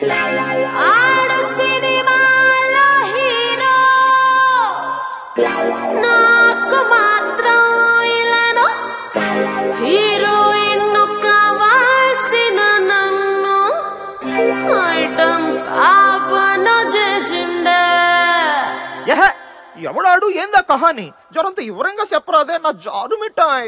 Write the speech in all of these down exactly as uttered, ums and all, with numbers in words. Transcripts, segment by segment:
ఆడు సినిమాలో హీరో నాకు మాత్రం ఇలానో హీరోయిన్ కావాల్సిన నన్ను ఐటమ్ ఆపన చేసిండే. ఎవడాడు ఏందా కహాని జరంత వివరంగా చెప్పరాదే నా జారు మిఠాయి.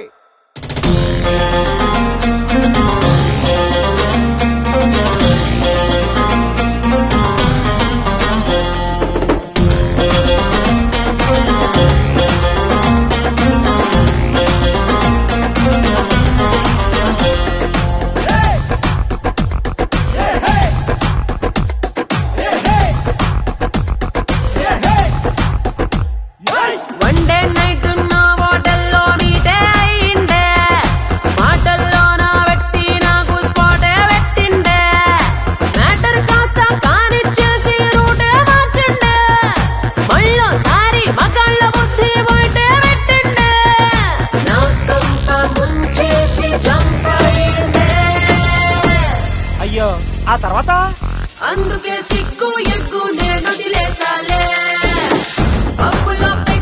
వన్డే నైట్ నా హోటల్లో మీటే అయిండే, మాటల్లో నా వ్యక్తి నాకు స్పాటే పెట్టిండే, మ్యాటర్ కాస్త కానిచ్చేసి రూటే మార్చిండే, మళ్ళోసారి మగాళ్ళ బుద్ధి బయటే పెట్టిండే, నా కంప ముంచేసి జంప్ అయిండే. అయ్యో ఆ తర్వాత అందుకే సిగ్గు ఎగ్గు నేను వదిలేసాలే, పప్పులో